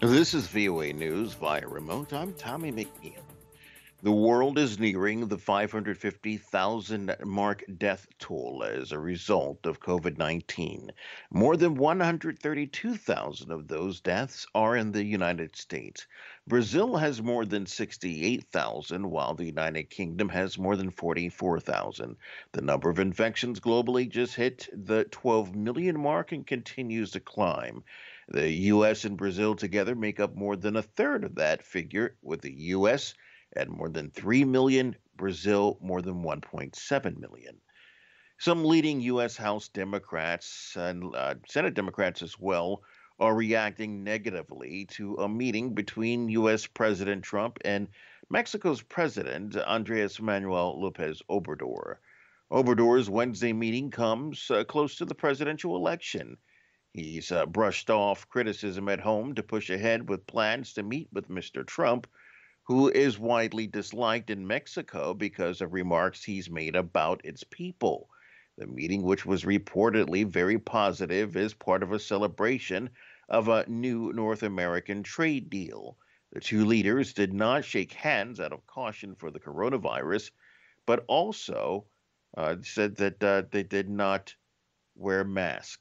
This is VOA News via remote. I'm Tommy McNeil. The world is nearing the 550,000 mark death toll as a result of COVID 19. More than 132,000 of those deaths are in the United States. Brazil has more than 68,000, while the United Kingdom has more than 44,000. The number of infections globally just hit the 12 million mark and continues to climb. The U.S. and Brazil together make up more than a third of that figure, with the U.S. at more than 3 million, Brazil more than 1.7 million. Some leading U.S. House Democrats and Senate Democrats as well are reacting negatively to a meeting between U.S. President Trump and Mexico's President Andres Manuel Lopez Obrador. Obrador's Wednesday meeting comes close to the presidential election. He's brushed off criticism at home to push ahead with plans to meet with Mr. Trump, who is widely disliked in Mexico because of remarks he's made about its people. The meeting, which was reportedly very positive, is part of a celebration of a new North American trade deal. The two leaders did not shake hands out of caution for the coronavirus, but also said that they did not wear masks.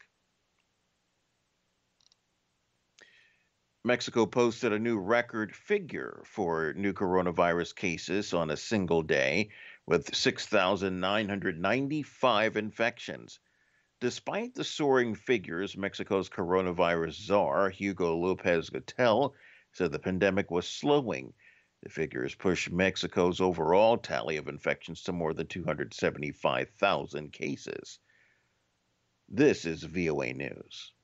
Mexico posted a new record figure for new coronavirus cases on a single day, with 6,995 infections. Despite the soaring figures, Mexico's coronavirus czar, Hugo Lopez Gatell, said the pandemic was slowing. The figures pushed Mexico's overall tally of infections to more than 275,000 cases. This is VOA News.